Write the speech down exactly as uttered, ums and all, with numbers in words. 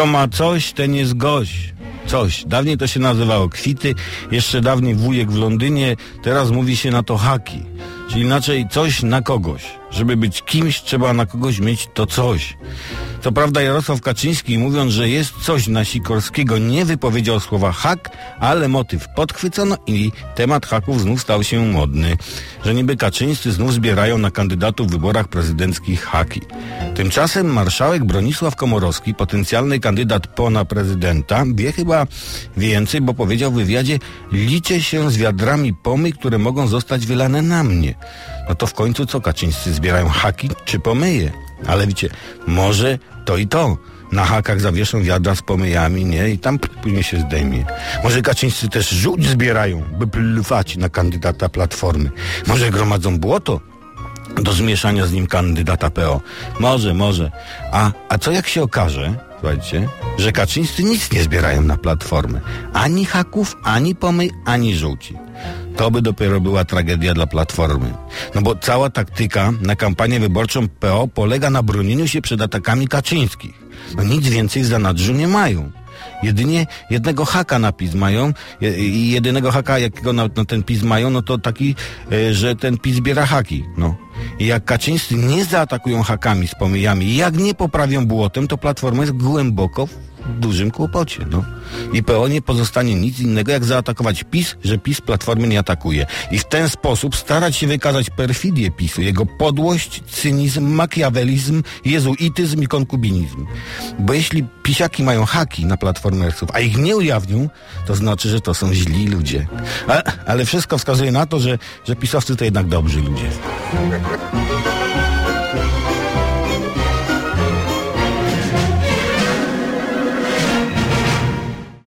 Kto ma coś, ten jest gość. Coś. Dawniej to się nazywało kwity, jeszcze dawniej wujek w Londynie, teraz mówi się na to haki. Czyli inaczej coś na kogoś. Żeby być kimś, trzeba na kogoś mieć to coś. Co prawda Jarosław Kaczyński, mówiąc, że jest coś na Sikorskiego, nie wypowiedział słowa hak, ale motyw podchwycono i temat haków znów stał się modny. Że niby Kaczyńscy znów zbierają na kandydatów w wyborach prezydenckich haki. Tymczasem marszałek Bronisław Komorowski, potencjalny kandydat P O na prezydenta, wie chyba więcej, bo powiedział w wywiadzie: liczę się z wiadrami pomy, które mogą zostać wylane na mnie. No to w końcu co, Kaczyńscy zbierają haki czy pomyje? Ale wiecie, może to i to. Na hakach zawieszą wiadra z pomyjami, nie? I tam później się zdejmie. Może Kaczyńscy też żółć zbierają, by plwać na kandydata Platformy. Może gromadzą błoto do zmieszania z nim kandydata P O. Może, może. A, a co jak się okaże, słuchajcie, że Kaczyńscy nic nie zbierają na Platformę? Ani haków, ani pomyj, ani żółci. To by dopiero była tragedia dla Platformy. No bo cała taktyka na kampanię wyborczą P O polega na bronieniu się przed atakami Kaczyńskich. No nic więcej w zanadrzu nie mają. Jedynie jednego haka na PiS mają i jedynego haka, jakiego na, na ten PiS mają, no to taki, y, że ten PiS zbiera haki. No. I jak Kaczyńscy nie zaatakują hakami z pomyjami i jak nie poprawią błotem, to Platforma jest głęboko w dużym kłopocie, no. I P O nie pozostanie nic innego, jak zaatakować PiS, że PiS Platformy nie atakuje. I w ten sposób starać się wykazać perfidię PiSu, jego podłość, cynizm, makiawelizm, jezuityzm i konkubinizm. Bo jeśli pisiaki mają haki na platformerców, a ich nie ujawnią, to znaczy, że to są źli ludzie. A, ale wszystko wskazuje na to, że, że pisowcy to jednak dobrzy ludzie.